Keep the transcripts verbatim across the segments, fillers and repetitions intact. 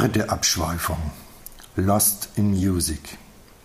Dritte Abschweifung. Lost in Music.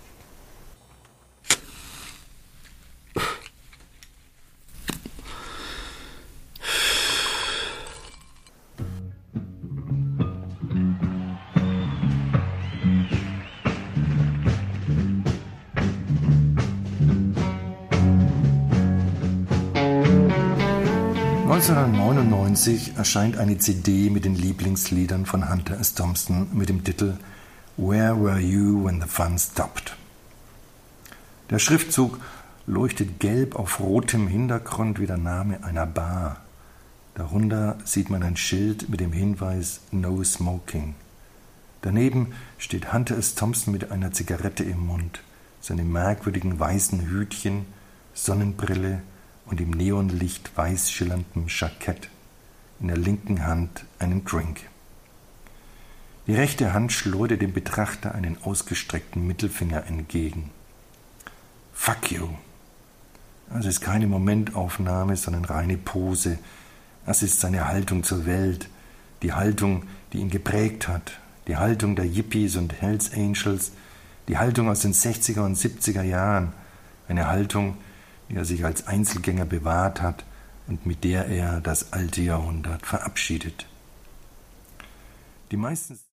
neunzehnhundertneunundneunzig erscheint eine C D mit den Lieblingsliedern von Hunter S. Thompson mit dem Titel Where Were You When the Fun Stopped? Der Schriftzug leuchtet gelb auf rotem Hintergrund wie der Name einer Bar. Darunter sieht man ein Schild mit dem Hinweis No Smoking. Daneben steht Hunter S. Thompson mit einer Zigarette im Mund, seinem merkwürdigen weißen Hütchen, Sonnenbrille und im Neonlicht weiß schillerndem Jackett, in der linken Hand einen Drink. Die rechte Hand schleudert dem Betrachter einen ausgestreckten Mittelfinger entgegen. Fuck you. Das ist keine Momentaufnahme, sondern reine Pose. Das ist seine Haltung zur Welt, die Haltung, die ihn geprägt hat, die Haltung der Yippies und Hells Angels, die Haltung aus den sechziger und siebziger Jahren, eine Haltung, die er sich als Einzelgänger bewahrt hat und mit der er das alte Jahrhundert verabschiedet. Die meisten